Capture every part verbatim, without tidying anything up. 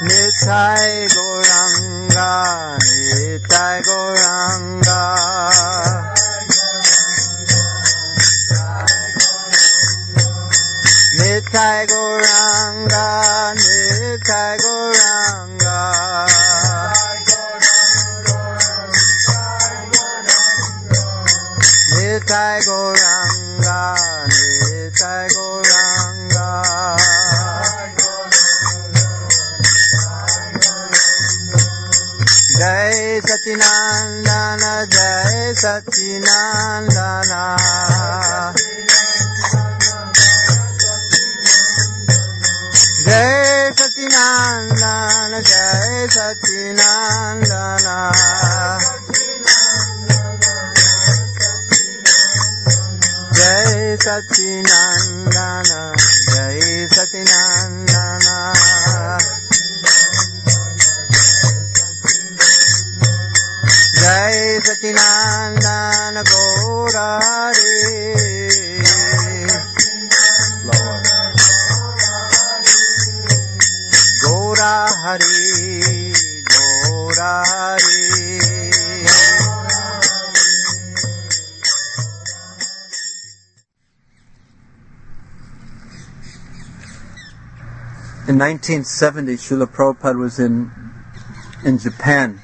Nitai Gauranga, Nitai Gauranga. Nitai Gauranga, Nitai Gauranga. Nitai Gauranga, Nitai Gauranga. Jai Satinandana, Jai Satinandana. Jai Satinandana, Jai Satinandana. Jai Satinandana, Jai Satinandana. Jai Satinandana Gaurari. Gaura Hari, Gaura Hari. In nineteen seventy, Srila Prabhupada was in in Japan,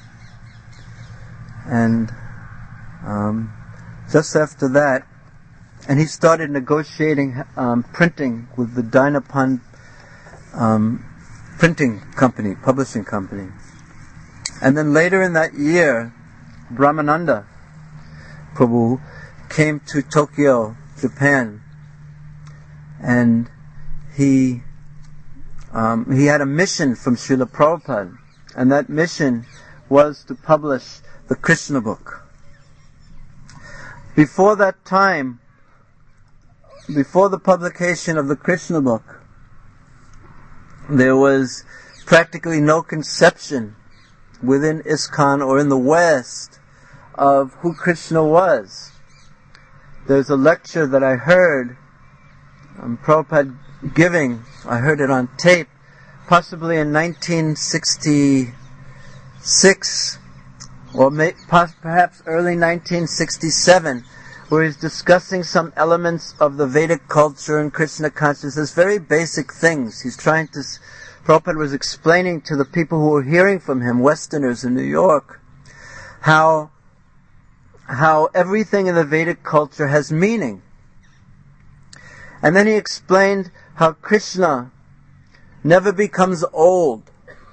and um, just after that, and he started negotiating um, printing with the Dinapan um, printing company, publishing company. And then later in that year, Brahmananda Prabhu came to Tokyo, Japan, and he um, he had a mission from Srila Prabhupada, and that mission was to publish the Krishna book. Before that time, before the publication of the Krishna book, there was practically no conception within ISKCON or in the West of who Krishna was. There's a lecture that I heard um, Prabhupada giving, I heard it on tape, possibly in nineteen sixty-six, or may, perhaps early nineteen sixty-seven, where he's discussing some elements of the Vedic culture and Krishna consciousness, very basic things. He's trying to, Prabhupada was explaining to the people who were hearing from him, Westerners in New York, how, how everything in the Vedic culture has meaning. And then he explained how Krishna never becomes old.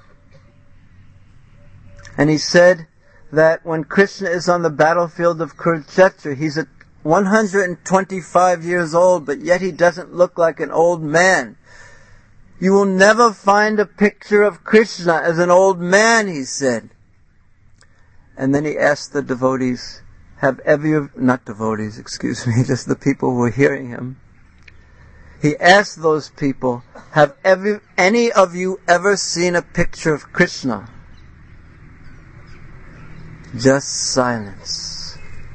And he said that when Krishna is on the battlefield of Kurukshetra, he's at one hundred twenty-five years old, but yet he doesn't look like an old man. You will never find a picture of Krishna as an old man, he said. And then he asked the devotees, have ever, not devotees, excuse me, just the people who were hearing him. He asked those people, have ever, any of you ever seen a picture of Krishna? Just silence.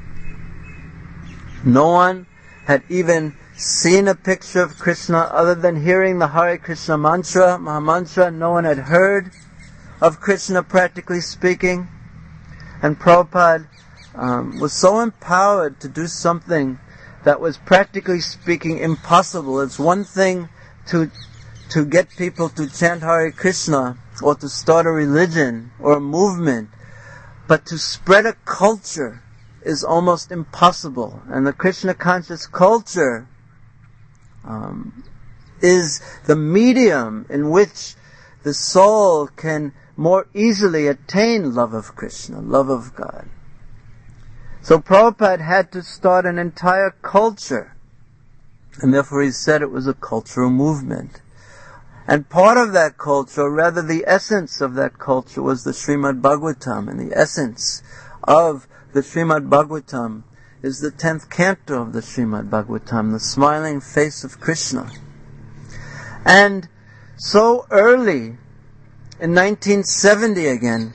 No one had even seen a picture of Krishna other than hearing the Hare Krishna mantra, Mahamantra. No one had heard of Krishna, practically speaking. And Prabhupada um, was so empowered to do something that was, practically speaking, impossible. It's one thing to to get people to chant Hare Krishna or to start a religion or a movement, but to spread a culture is almost impossible. And the Krishna conscious culture um, is the medium in which the soul can more easily attain love of Krishna, love of God. So Prabhupada had to start an entire culture, and therefore he said it was a cultural movement. And part of that culture, or rather the essence of that culture, was the Srimad Bhagavatam, and the essence of the Srimad Bhagavatam is the tenth canto of the Srimad Bhagavatam, the smiling face of Krishna. And so early, in nineteen seventy again,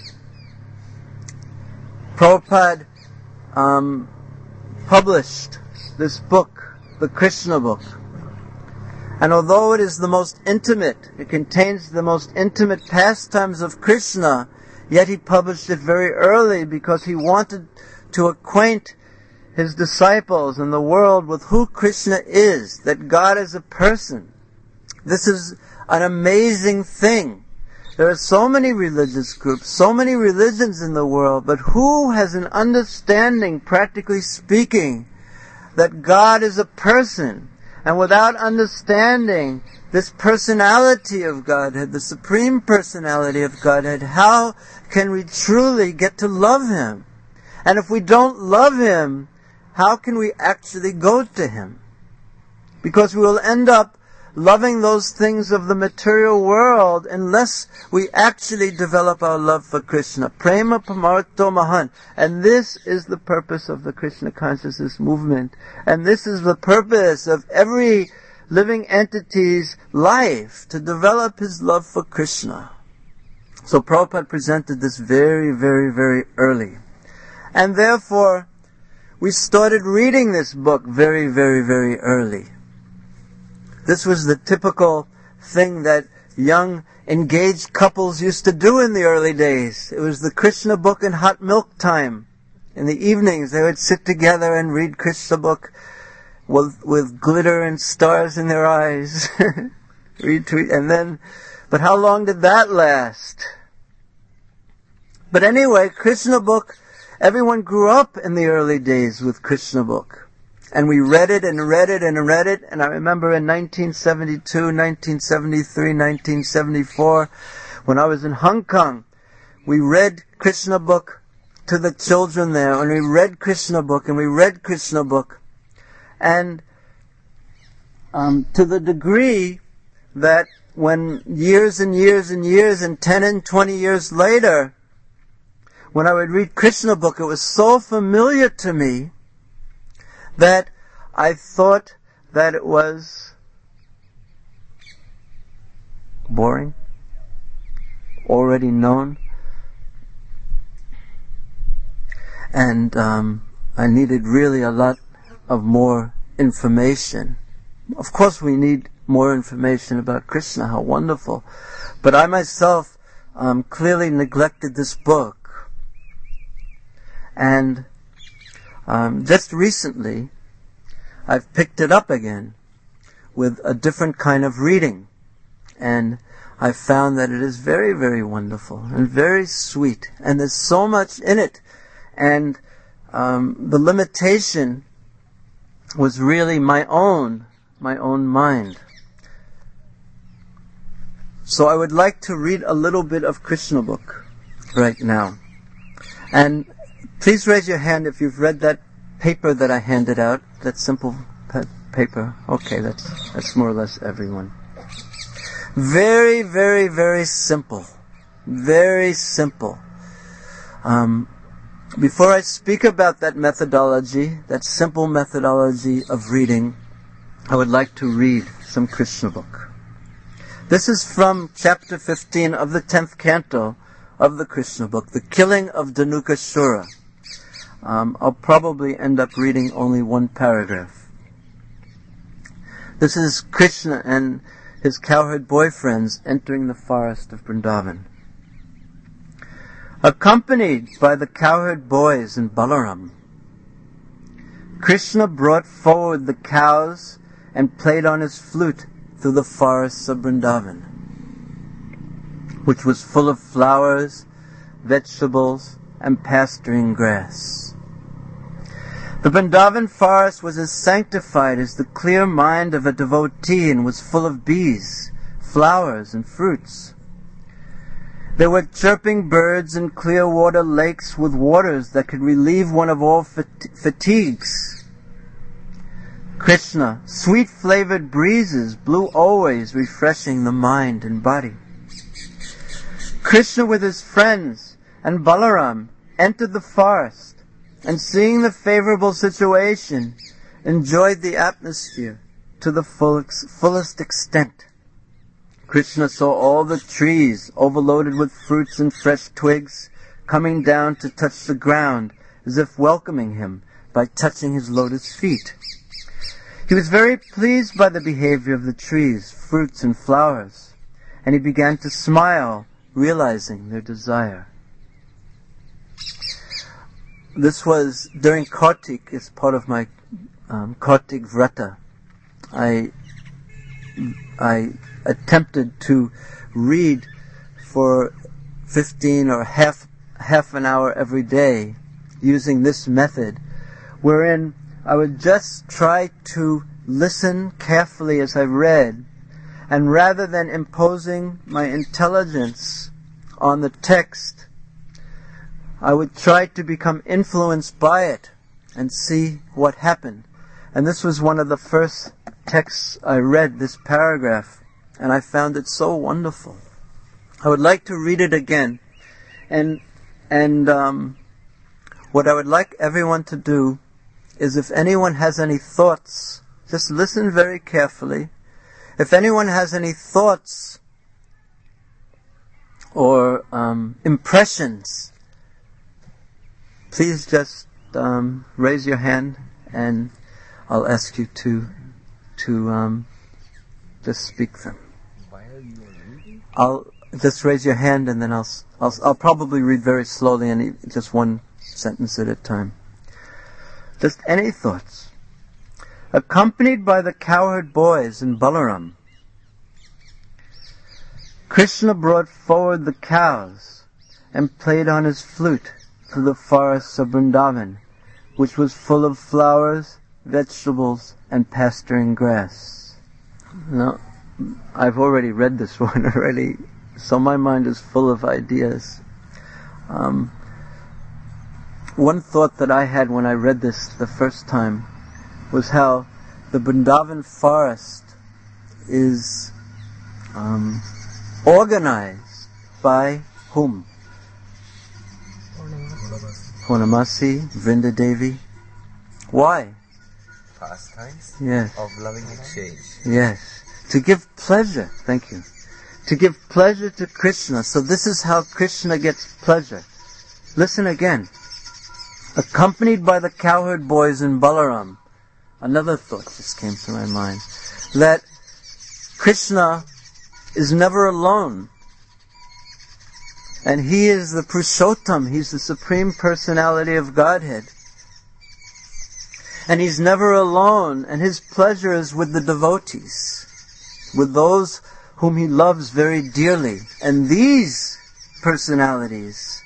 Prabhupada um, published this book, the Krishna book. And although it is the most intimate, it contains the most intimate pastimes of Krishna, yet he published it very early because he wanted to acquaint his disciples and the world with who Krishna is, that God is a person. This is an amazing thing. There are so many religious groups, so many religions in the world, but who has an understanding, practically speaking, that God is a person? And without understanding this personality of Godhead, the supreme personality of Godhead, how can we truly get to love Him? And if we don't love Him, how can we actually go to Him? Because we will end up loving those things of the material world unless we actually develop our love for Krishna. Prema Pamarto Mahan. And this is the purpose of the Krishna consciousness movement. And this is the purpose of every living entity's life, to develop his love for Krishna. So Prabhupada presented this very, very, very early. And therefore, we started reading this book very, very, very early. This was the typical thing that young engaged couples used to do in the early days. It was the Krishna book in hot milk time. In the evenings they would sit together and read Krishna book with, with glitter and stars in their eyes. read to, and then, but how long did that last? But anyway, Krishna book, everyone grew up in the early days with Krishna book. And we read it and read it and read it. And I remember in nineteen seventy-two, nineteen seventy-three, nineteen seventy-four, when I was in Hong Kong, we read Krishna book to the children there. And we read Krishna book and we read Krishna book. And um, to the degree that when years and years and years and ten and twenty years later, when I would read Krishna book, it was so familiar to me that I thought that it was boring, already known, and um, I needed really a lot of more information. Of course we need more information about Krishna, how wonderful, but I myself um, clearly neglected this book. And Um, just recently, I've picked it up again with a different kind of reading. And I've found that it is very, very wonderful and very sweet. And there's so much in it. And um, the limitation was really my own, my own mind. So I would like to read a little bit of Krishna book right now. And please raise your hand if you've read that paper that I handed out, that simple paper. Okay, that's that's more or less everyone. Very, very, very simple. Very simple. Um, before I speak about that methodology, that simple methodology of reading, I would like to read some Krishna book. This is from chapter fifteen of the tenth canto of the Krishna book, The Killing of Dhanukasura. Um, I'll probably end up reading only one paragraph. This is Krishna and his cowherd boyfriends entering the forest of Vrindavan. Accompanied by the cowherd boys and Balaram, Krishna brought forward the cows and played on his flute through the forests of Vrindavan, which was full of flowers, vegetables, and pasturing grass. The Vrindavan forest was as sanctified as the clear mind of a devotee and was full of bees, flowers, and fruits. There were chirping birds and clear water lakes with waters that could relieve one of all fat- fatigues. Krishna, sweet-flavored breezes blew always, refreshing the mind and body. Krishna with his friends and Balaram entered the forest, and seeing the favorable situation, enjoyed the atmosphere to the full ex- fullest extent. Krishna saw all the trees overloaded with fruits and fresh twigs coming down to touch the ground as if welcoming him by touching his lotus feet. He was very pleased by the behavior of the trees, fruits, and flowers, and he began to smile, realizing their desire. This was during Kartik, it's part of my um, Kartik Vrata. I, I attempted to read for fifteen or half, half an hour every day using this method, wherein I would just try to listen carefully as I read, and rather than imposing my intelligence on the text, I would try to become influenced by it and see what happened. And this was one of the first texts I read, this paragraph, and I found it so wonderful. I would like to read it again, and and um, what I would like everyone to do is, if anyone has any thoughts, just listen very carefully. If anyone has any thoughts or um, impressions, please just um, raise your hand, and I'll ask you to to um, just speak them. I'll just raise your hand, and then I'll I'll, I'll probably read very slowly, and just one sentence at a time. Just any thoughts. Accompanied by the cowherd boys and Balaram, Krishna brought forward the cows and played on his flute through the forests of Vrindavan, which was full of flowers, vegetables, and pasturing grass. Now, I've already read this one already, so my mind is full of ideas. Um, one thought that I had when I read this the first time was how the Vrindavan forest is um, organized by whom? Purnamasi, Vrindadevi. Why? Pastimes yes. of loving exchange. Yes. To give pleasure. Thank you. To give pleasure to Krishna. So this is how Krishna gets pleasure. Listen again. Accompanied by the cowherd boys and Balaram. Another thought just came to my mind. That Krishna is never alone. And he is the Purushottam. He's the Supreme Personality of Godhead. And he's never alone. And his pleasure is with the devotees, with those whom he loves very dearly. And these personalities,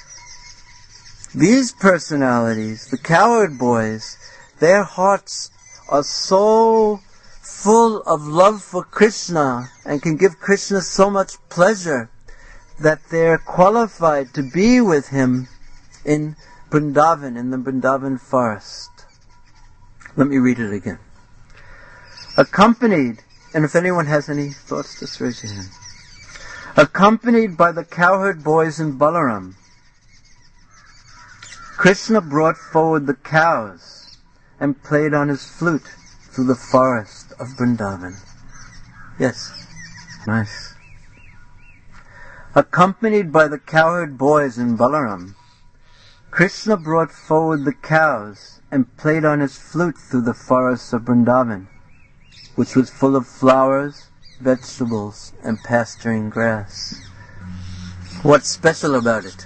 these personalities, the cowherd boys, their hearts are so full of love for Krishna and can give Krishna so much pleasure that they're qualified to be with him in Vrindavan, in the Vrindavan forest. Let me read it again. Accompanied, and if anyone has any thoughts, just raise your hand. Accompanied by the cowherd boys and Balaram, Krishna brought forward the cows and played on his flute through the forest of Vrindavan. Yes, nice. Accompanied by the cowherd boys and Balaram, Krishna brought forward the cows and played on his flute through the forests of Vrindavan, which was full of flowers, vegetables, and pasturing grass. What's special about it?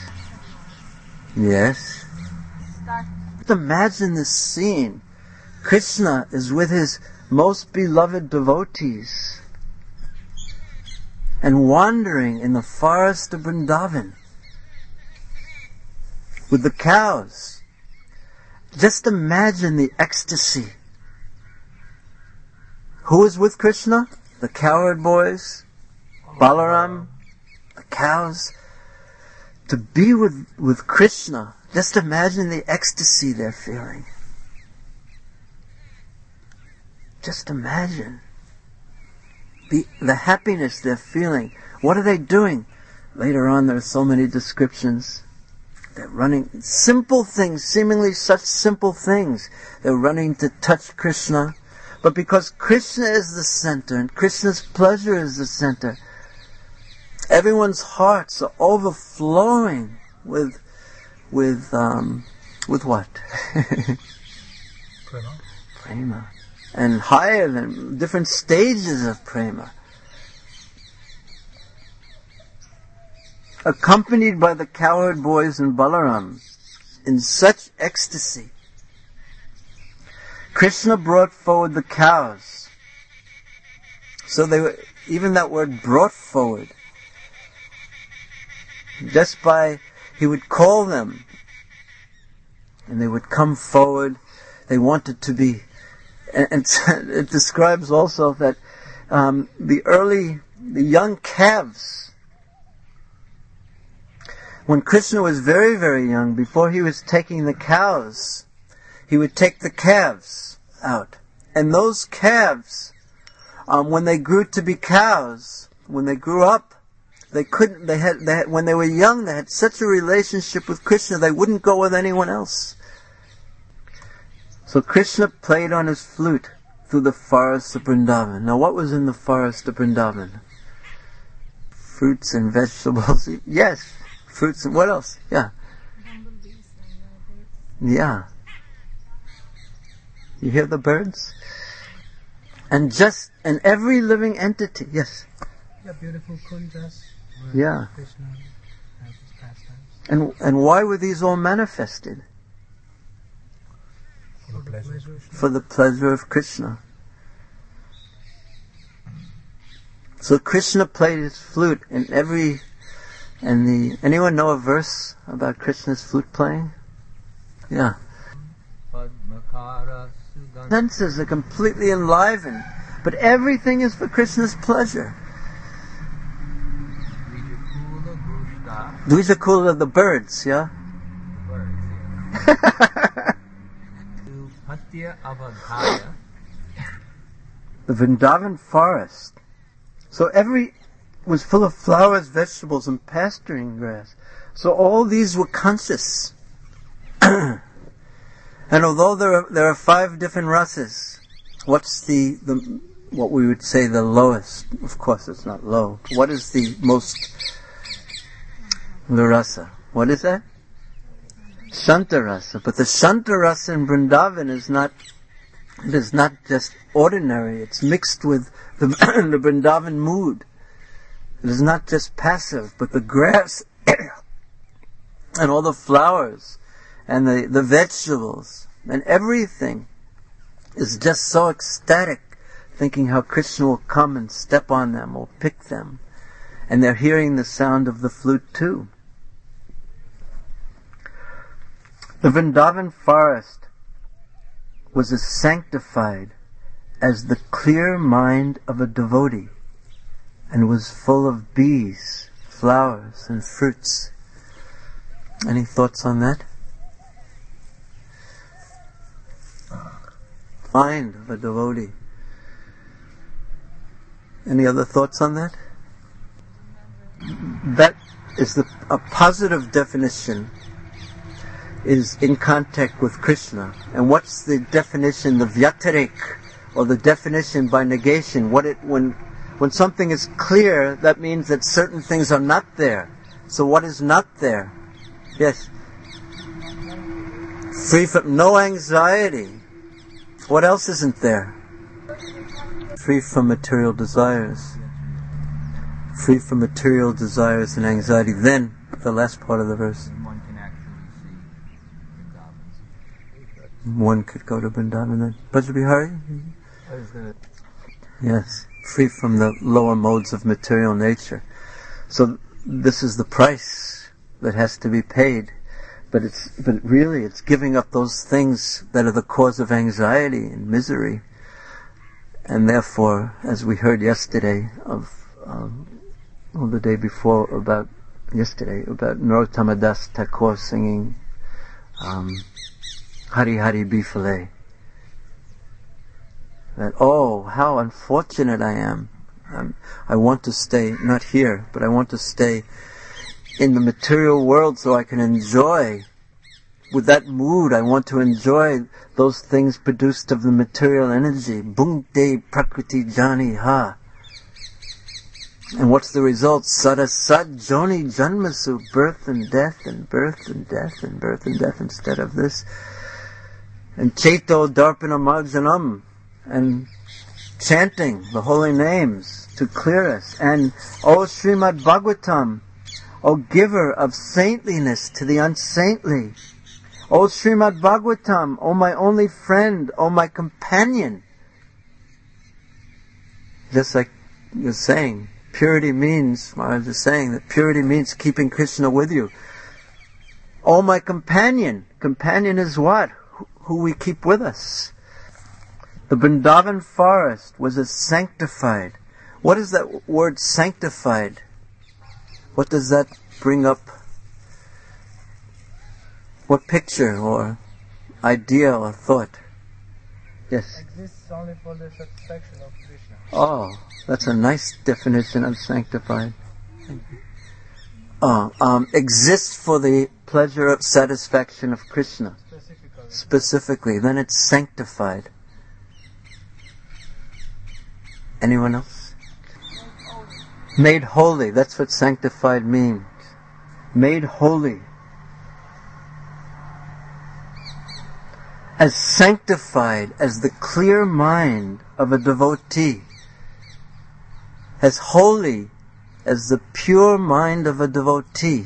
Yes? Imagine this scene. Krishna is with his most beloved devotees and wandering in the forest of Vrindavan with the cows. Just imagine the ecstasy. Who is with Krishna? The cowherd boys, Balaram, the cows. To be with, with Krishna, just imagine the ecstasy they're feeling. Just imagine the, the happiness they're feeling. What are they doing? Later on, there are so many descriptions. They're running, simple things, seemingly such simple things. They're running to touch Krishna. But because Krishna is the center, and Krishna's pleasure is the center, everyone's hearts are overflowing with, with, um, with what? Prema. Prema. and higher than different stages of prema, accompanied by the cowherd boys and Balaram in such ecstasy. Krishna brought forward the cows. So they were, even that word brought forward, just by, he would call them and they would come forward. They wanted to be, and, and it describes also that um, the early, the young calves, when Krishna was very, very young, before he was taking the cows, he would take the calves out. And those calves, um, when they grew to be cows, when they grew up, they couldn't, they had, they had, when they were young, they had such a relationship with Krishna, they wouldn't go with anyone else. So Krishna played on his flute through the forest of Vrindavan. Now what was in the forest of Vrindavan? Fruits and vegetables. Yes, fruits and what else? Yeah. Yeah. You hear the birds? And just, and every living entity, yes. Yeah, beautiful kunjas. Yeah. Krishna has his pastimes. And and why were these all manifested? For the pleasure. For the pleasure of Krishna. So Krishna played his flute in every, and the, anyone know a verse about Krishna's flute playing? Yeah. Senses are completely enlivened, but everything is for Krishna's pleasure. Dvijakula, the birds, yeah? The Vrindavan forest. So every was full of flowers, vegetables, and pasturing grass. So all these were conscious. And although there are, there are five different rasas, what's the, the what we would say the lowest? Of course, it's not low. What is the most? The rasa. What is that? Shanta rasa. But the Shanta rasa in Vrindavan is not. It is not just ordinary. It's mixed with the, the Vrindavan mood. It is not just passive, but the grass and all the flowers and the, the vegetables and everything is just so ecstatic, thinking how Krishna will come and step on them or pick them. And they're hearing the sound of the flute too. The Vrindavan forest was as sanctified as the clear mind of a devotee, and was full of bees, flowers, and fruits. Any thoughts on that? Mind of a devotee. Any other thoughts on that? That is the, a positive definition, is in contact with Krishna. And what's the definition, the vyatarik, or the definition by negation? What it, when, when something is clear, that means that certain things are not there. So what is not there? Yes. Free from no anxiety. What else isn't there? Free from material desires. Free from material desires and anxiety. Then, the last part of the verse. One can actually see Vrindavan. One could go to Vrindavan then. Bhajabihari? Yes. Free from the lower modes of material nature. So, this is the price that has to be paid. But it's, but really it's giving up those things that are the cause of anxiety and misery. And therefore, as we heard yesterday of, um, or the day before about, yesterday, about Narottama Das Thakur singing, um, Hari Hari Bifale. That, oh, how unfortunate I am. Um, I want to stay, not here, but I want to stay in the material world so I can enjoy, with that mood, I want to enjoy those things produced of the material energy. Bhungte prakriti jani ha. And what's the result? Sarasat joni janmasu, birth and death and birth and death and birth and death instead of this. And cheto darpana marjanam, and chanting the holy names to clear us. And O Srimad Bhagavatam, O giver of saintliness to the unsaintly. O Srimad Bhagavatam, O my only friend, O my companion. Just like you're saying, purity means, Maharaj is saying that purity means keeping Krishna with you. O my companion. Companion is what? Who we keep with us. The Vrindavan forest was as sanctified. What is that word sanctified? What does that bring up? What picture or idea or thought? Yes? Exists only for the satisfaction of Krishna. Oh, that's a nice definition of sanctified. Oh, um, exists for the pleasure of satisfaction of Krishna. Specifically. Specifically. Then it's sanctified. Anyone else? Made holy. That's what sanctified means. Made holy. As sanctified as the clear mind of a devotee. As holy as the pure mind of a devotee.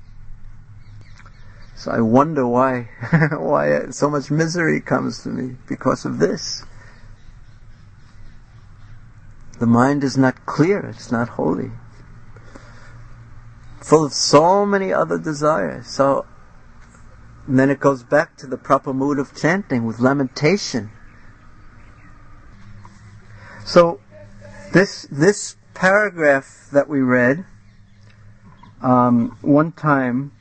So I wonder why, why so much misery comes to me because of this. The mind is not clear, it's not holy. Full of so many other desires. So, and then it goes back to the proper mood of chanting with lamentation. So, this this paragraph that we read, um, one time,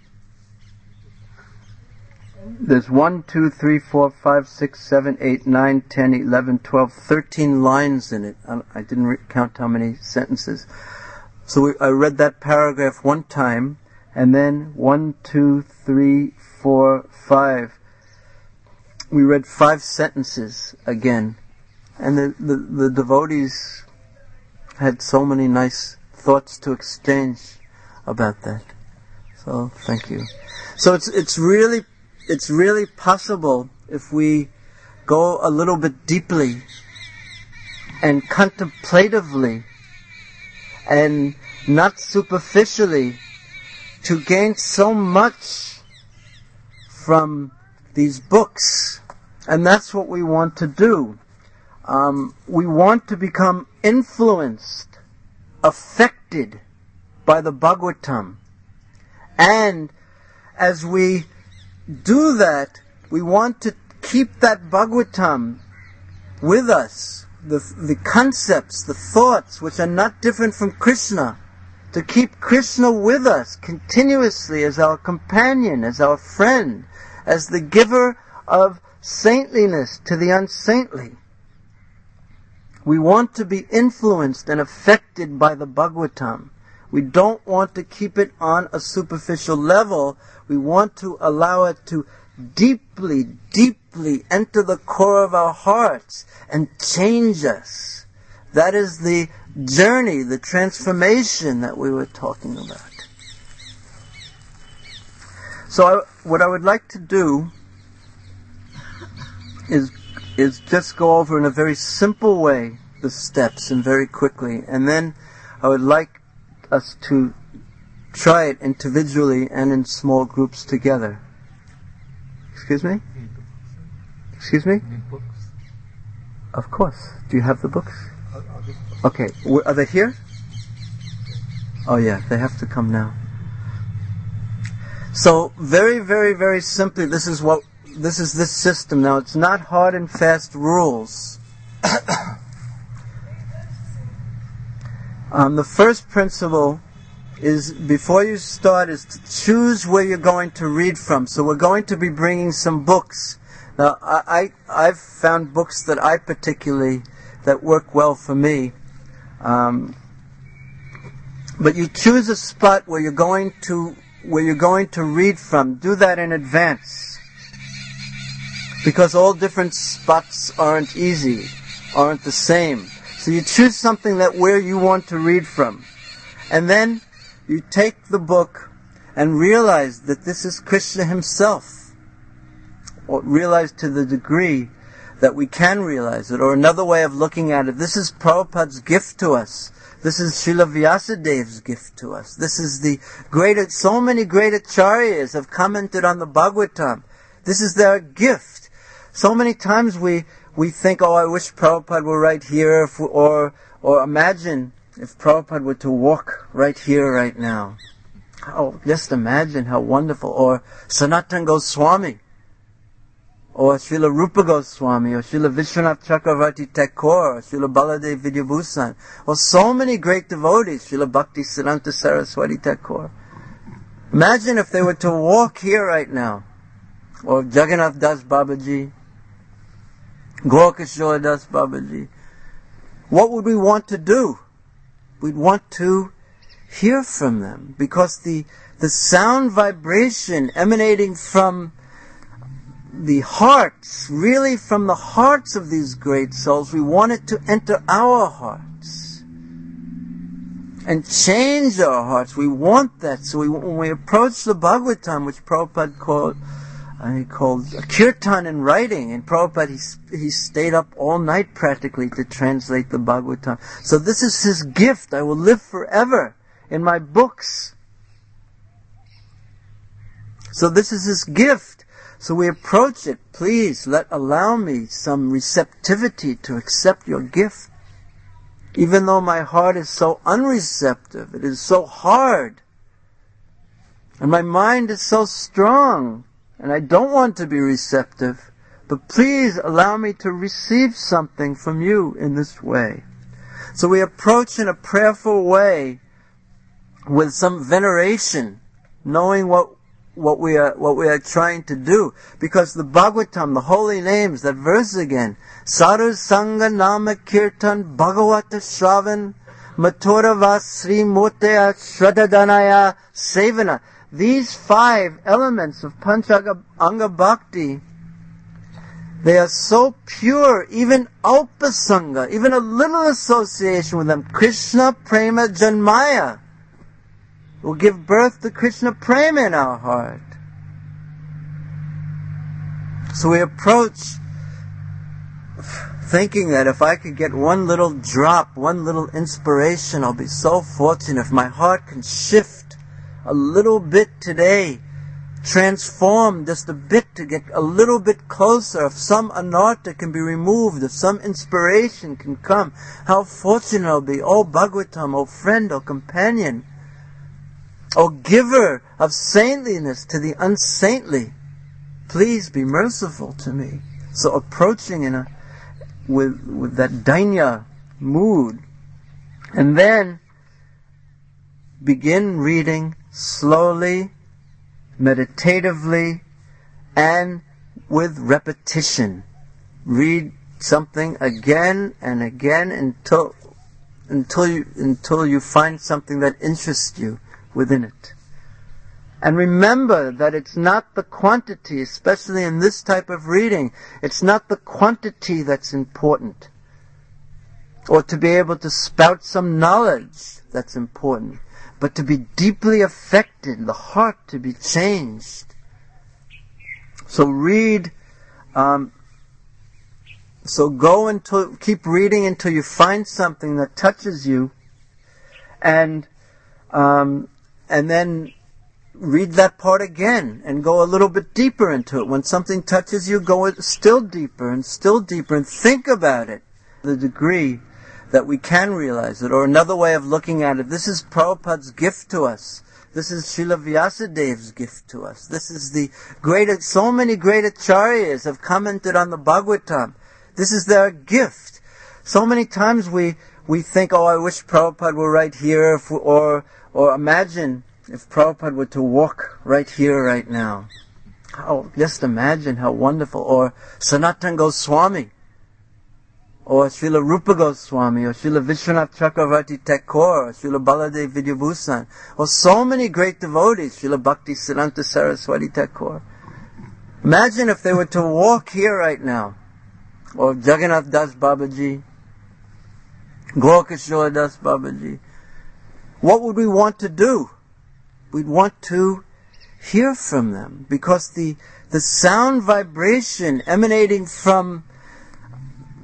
there's one, two, three, four, five, six, seven, eight, nine, ten, eleven, twelve, thirteen lines in it. I, I didn't re- count how many sentences. So we, I read that paragraph one time, and then one, two, three, four, five. We read five sentences again. And the, the, the devotees had so many nice thoughts to exchange about that. So, thank you. So it's it's really it's really possible if we go a little bit deeply and contemplatively and not superficially to gain so much from these books. And that's what we want to do. Um, we want to become influenced, affected by the Bhagavatam. And as we do that, we want to keep that Bhagavatam with us, the, the concepts, the thoughts, which are not different from Krishna, to keep Krishna with us continuously as our companion, as our friend, as the giver of saintliness to the unsaintly. We want to be influenced and affected by the Bhagavatam. We don't want to keep it on a superficial level. We want to allow it to deeply, deeply enter the core of our hearts and change us. That is the journey, the transformation that we were talking about. So I, what I would like to do is is just go over in a very simple way the steps and very quickly. And then I would like us to try it individually and in small groups together. Excuse me? Excuse me? Of course. Do you have the books? Okay. Are they here? Oh yeah, they have to come now. So very, very, very simply, this is what This is this system. Now, it's not hard and fast rules. um, the first principle is, before you start, is to choose where you're going to read from. So we're going to be bringing some books. Now, I, I, I've found books that I particularly, that work well for me. Um, but you choose a spot where you're going to, where you're going to read from. Do that in advance. Because all different spots aren't easy, aren't the same. So you choose something that where you want to read from. And then you take the book and realize that this is Krishna himself. Or realize to the degree that we can realize it. Or another way of looking at it, this is Prabhupada's gift to us. This is Srila Vyasadev's gift to us. This is the great, so many great acharyas have commented on the Bhagavatam. This is their gift. So many times we, we think, oh, I wish Prabhupada were right here, if, or, or imagine if Prabhupada were to walk right here, right now. Oh, just imagine how wonderful. Or Sanatana Goswami, or Srila Rupa Goswami, or Srila Vishwanath Chakravarti Thakur, or Srila Baladev Vidyabhusan, or so many great devotees, Srila Bhakti Siddhanta Saraswati Thakur. Imagine if they were to walk here right now, or Jagannath Das Babaji, Gaurkishore Das Babaji. What would we want to do? We'd want to hear from them, because the the sound vibration emanating from the hearts, really from the hearts of these great souls, we want it to enter our hearts and change our hearts. We want that. So we, when we approach the Bhagavatam, which Prabhupada called, uh, he called a kirtan in writing, and Prabhupada, he, he stayed up all night practically to translate the Bhagavatam. So this is his gift. I will live forever in my books. So this is his gift. So we approach it. Please let allow me some receptivity to accept your gift. Even though my heart is so unreceptive, it is so hard, and my mind is so strong, and I don't want to be receptive, but please allow me to receive something from you in this way. So we approach in a prayerful way, with some veneration, knowing what what we are what we are trying to do, because the Bhagavatam, the holy names, that verse again, Saru Sangha Nama Kirtan Bhagavata Shravan Mathura Vasri Moteya Shraddhadanaya Sevana. These five elements of Pancha Anga Bhakti, they are so pure, even Alpasanga, even a little association with them, Krishna Prema Janmaya, will give birth to Krishna Prema in our heart. So we approach thinking that if I could get one little drop, one little inspiration, I'll be so fortunate. If my heart can shift a little bit today, transform just a bit to get a little bit closer, if some anartha can be removed, if some inspiration can come, how fortunate I'll be. Oh Bhagavatam, oh friend, oh companion, O giver of saintliness to the unsaintly, please be merciful to me. So approaching in a with with that dainya mood, and then begin reading slowly, meditatively, and with repetition. Read something again and again until until you until you find something that interests you within it. And remember that it's not the quantity, especially in this type of reading, it's not the quantity that's important, or to be able to spout some knowledge that's important, but to be deeply affected, the heart to be changed. So read, um, so go until, keep reading until you find something that touches you, and um, and then read that part again and go a little bit deeper into it. When something touches you, go still deeper and still deeper and think about it. The degree that we can realize it. Or another way of looking at it, this is Prabhupada's gift to us. This is Srila Vyasadev's gift to us. This is the great, so many great acharyas have commented on the Bhagavatam. This is their gift. So many times we, we think, oh, I wish Prabhupada were right here, if, or Or imagine if Prabhupada were to walk right here, right now. Oh, just imagine how wonderful. Or Sanatana Goswami, or Srila Rupa Goswami, or Srila Vishwanath Chakravarti Thakur, or Srila Baladev Vidyabhusan, or so many great devotees, Srila Bhakti Siddhanta Saraswati Thakur. Imagine if they were to walk here right now. Or Jagannath Das Babaji, Gaurkishore Das Babaji. What would we want to do? We'd want to hear from them, because the the sound vibration emanating from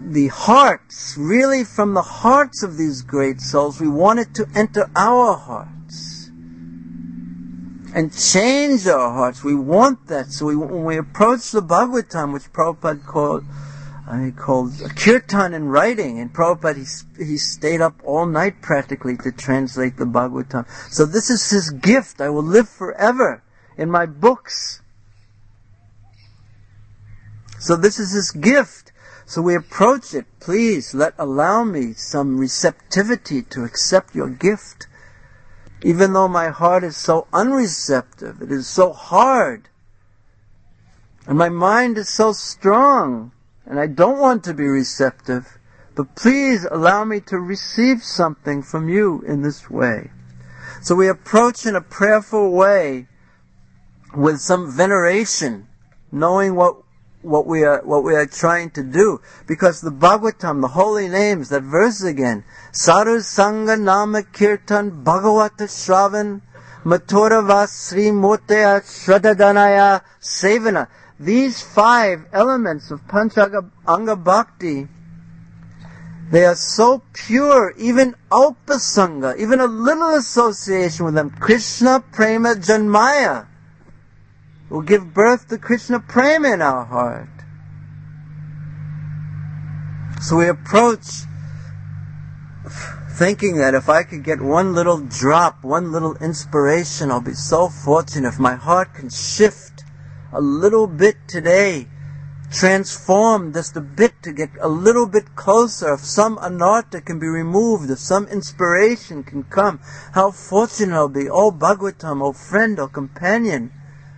the hearts, really from the hearts of these great souls. We want it to enter our hearts and change our hearts. We want that. So we, when we approach the Bhagavatam, which Prabhupada called, uh, he called a kirtan in writing, and Prabhupada, he, he stayed up all night practically to translate the Bhagavatam. So this is his gift. I will live forever in my books. So this is his gift. So we approach it. Please let allow me some receptivity to accept your gift. Even though my heart is so unreceptive, it is so hard, and my mind is so strong, and I don't want to be receptive, but please allow me to receive something from you in this way. So we approach in a prayerful way with some veneration, knowing what what we are what we are trying to do, because the Bhagavatam, the holy names, that verse again, Saru Sangha Nama Kirtan Bhagavata Shravan Mathura Vasri Moteya Shraddhadanaya Sevana. These five elements of Panchanga Anga Bhakti, they are so pure, even Alpasanga, even a little association with them, Krishna Prema Janmaya, will give birth to Krishna Prema in our heart. So we approach thinking that if I could get one little drop, one little inspiration, I'll be so fortunate. If my heart can shift a little bit today, transform just a bit to get a little bit closer, if some anartha can be removed, if some inspiration can come, how fortunate I'll be. Oh Bhagavatam, oh friend, oh companion,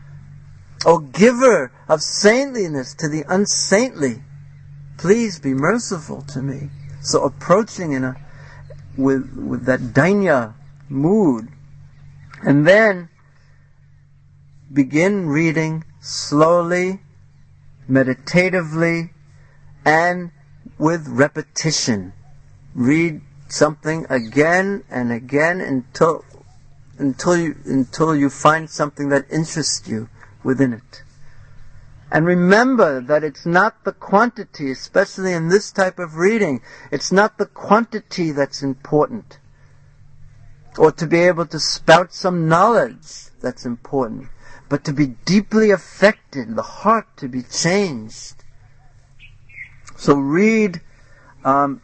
O giver of saintliness to the unsaintly, please be merciful to me. So approaching in a with with that dainya mood, and then begin reading slowly, meditatively, and with repetition. Read something again and again until until you until you find something that interests you within it. And remember that it's not the quantity, especially in this type of reading, it's not the quantity that's important, or to be able to spout some knowledge that's important, but to be deeply affected, the heart to be changed. So read, um,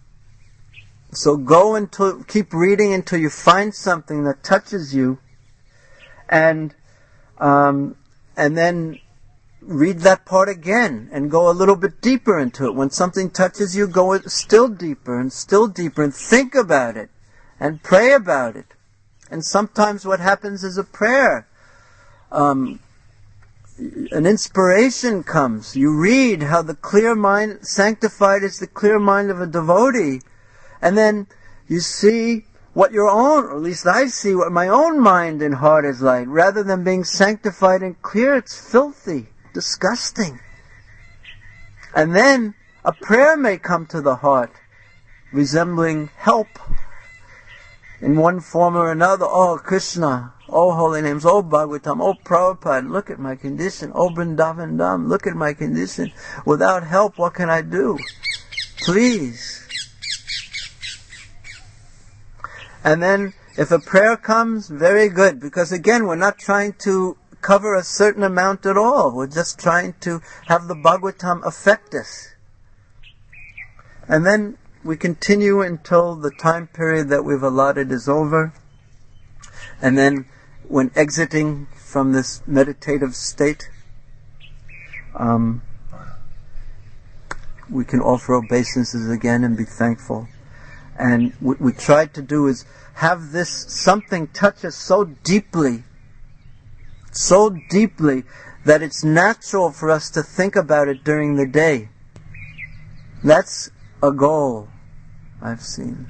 so go until, keep reading until you find something that touches you, and um, and then read that part again and go a little bit deeper into it. When something touches you, go still deeper and still deeper and think about it and pray about it. And sometimes what happens is a prayer. Um, an inspiration comes. You read how the clear mind, sanctified is the clear mind of a devotee, and then you see what your own, or at least I see what my own mind and heart is like. Rather than being sanctified and clear, it's filthy, disgusting. And then a prayer may come to the heart, resembling help in one form or another. Oh Krishna, oh holy names, oh Bhagavatam, oh Prabhupada, look at my condition. Oh Vrindavan Dham, look at my condition. Without help, what can I do? Please. And then, if a prayer comes, very good, because again, we're not trying to cover a certain amount at all. We're just trying to have the Bhagavatam affect us. And then we continue until the time period that we've allotted is over. And then, when exiting from this meditative state, um, we can offer obeisances again and be thankful. And what we try to do is have this something touch us so deeply, so deeply, that it's natural for us to think about it during the day. That's a goal I've seen.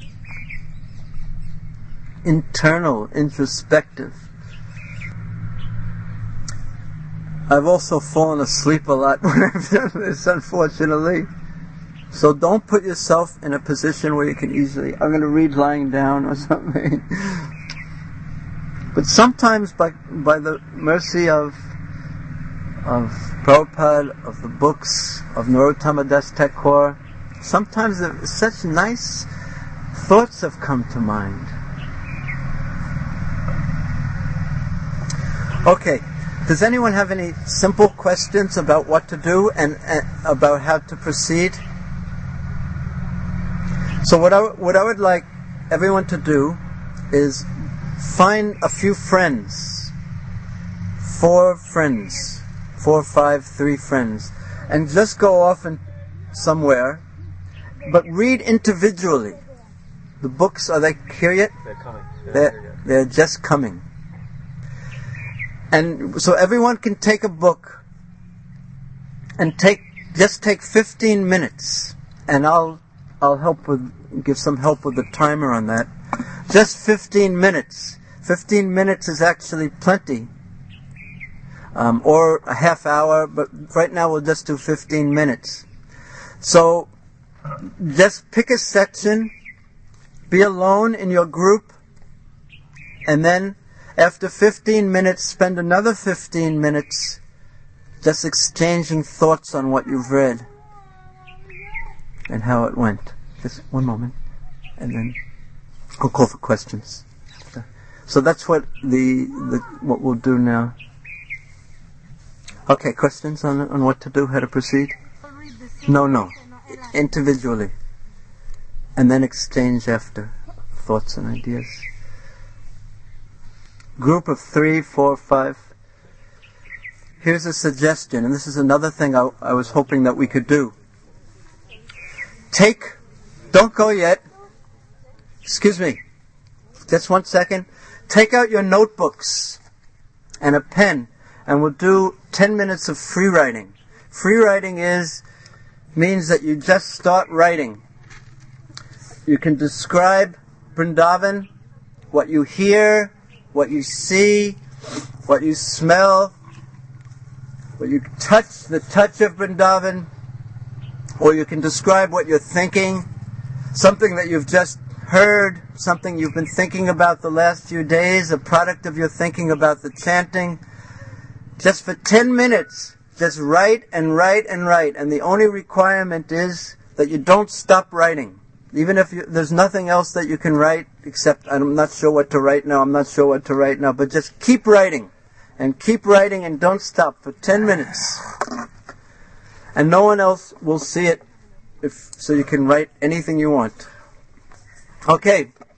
Internal, introspective. I've also fallen asleep a lot when I've done this, unfortunately. So don't put yourself in a position where you can easily, I'm going to read lying down or something. But sometimes by by the mercy of of Prabhupada, of the books, of Narottama Das Thakur, sometimes uh, such nice thoughts have come to mind. Okay, does anyone have any simple questions about what to do and, and about how to proceed? So what I, what I would like everyone to do is find a few friends, four friends, four, five, three friends, and just go off and somewhere, but read individually. The books, are they here yet? They're coming. They're, They're, they're just coming. And so everyone can take a book and take just take fifteen minutes, and I'll I'll help with give some help with the timer on that. Just fifteen minutes. fifteen minutes is actually plenty. Um, or a half hour, but right now we'll just do fifteen minutes. So just pick a section, be alone in your group, and then after fifteen minutes, spend another fifteen minutes just exchanging thoughts on what you've read and how it went. Just one moment, and then I'll call for questions. So that's what the, the what we'll do now. Okay, questions on on what to do, how to proceed? No, no, individually, and then exchange after thoughts and ideas. Group of three, four, five. Here's a suggestion, and this is another thing I, I was hoping that we could do. Take, don't go yet. Excuse me. Just one second. Take out your notebooks and a pen, and we'll do ten minutes of free writing. Free writing is, means that you just start writing. You can describe Vrindavan, what you hear, what you see, what you smell, what you touch, the touch of Vrindavan, or you can describe what you're thinking, something that you've just heard, something you've been thinking about the last few days, a product of your thinking about the chanting. Just for ten minutes, just write and write and write, and the only requirement is that you don't stop writing. Even if you, there's nothing else that you can write, except I'm not sure what to write now, I'm not sure what to write now, but just keep writing, and keep writing and don't stop for ten minutes. And no one else will see it, if so you can write anything you want. Okay,